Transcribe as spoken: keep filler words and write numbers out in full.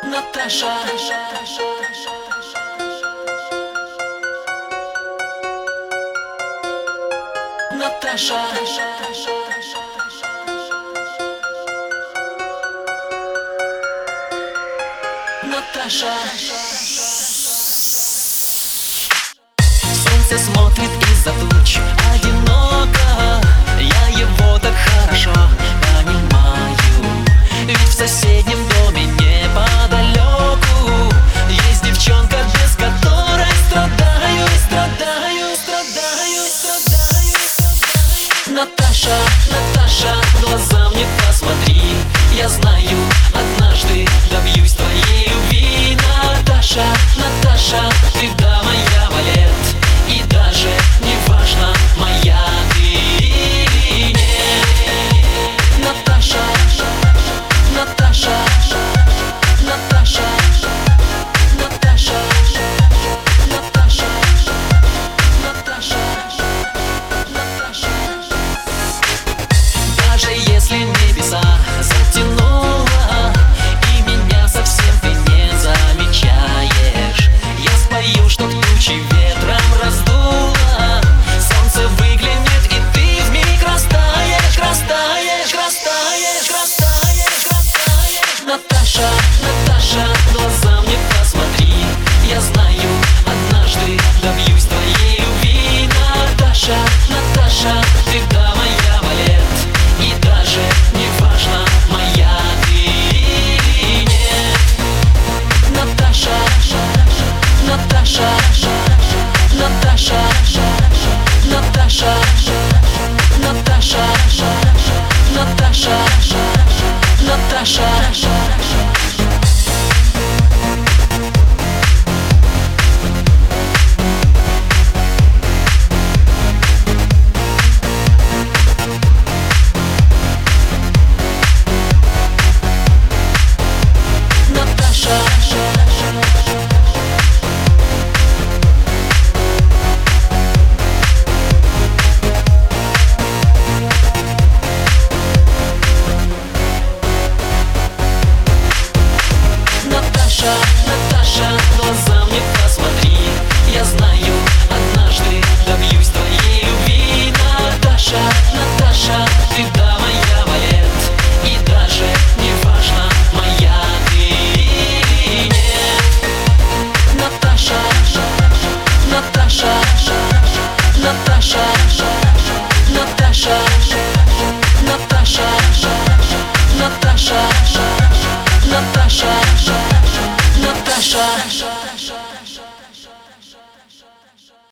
Наташа, Наташа, Наташа. Солнце смотрит из-за туч одиноко, я его так хорошо понимаю. Ведь в соседнем доме неподалеку есть девчонка, без которой страдаю, страдаю, страдаю, страдаю, страдаю. Наташа, Наташа, в глаза мне посмотри, я знаю, однажды добьюсь твоей любви. Наташа, Наташа, ты да моя валет, и даже не важно, моя ты или нет. Наташа, Наташа, Наташа, Наташа, Наташа, Наташа, Наташа. Даже если небеса затянуло и меня совсем ты не замечаешь, я спою, что тучи ветром раздуло, солнце выглянет и ты вмиг растаешь, растаешь, растаешь, растаешь, растаешь. Наташа, Наташа, в глаза мне посмотри, я знаю, однажды добьюсь твоей любви. Наташа, Наташа, ты да моя валет, и даже не важно, моя ты или нет. Наташа, Наташа, Наташа, Наташа, Наташа, Наташа, Наташа. Наташа, в глаза мне посмотри, я знаю, однажды добьюсь твоей любви. Наташа, Наташа, ты да моя валет, и даже не важно, моя ты или нет. Наташа, Наташа, Наташа, Наташа, Наташа, Наташа, Наташа, Наташа.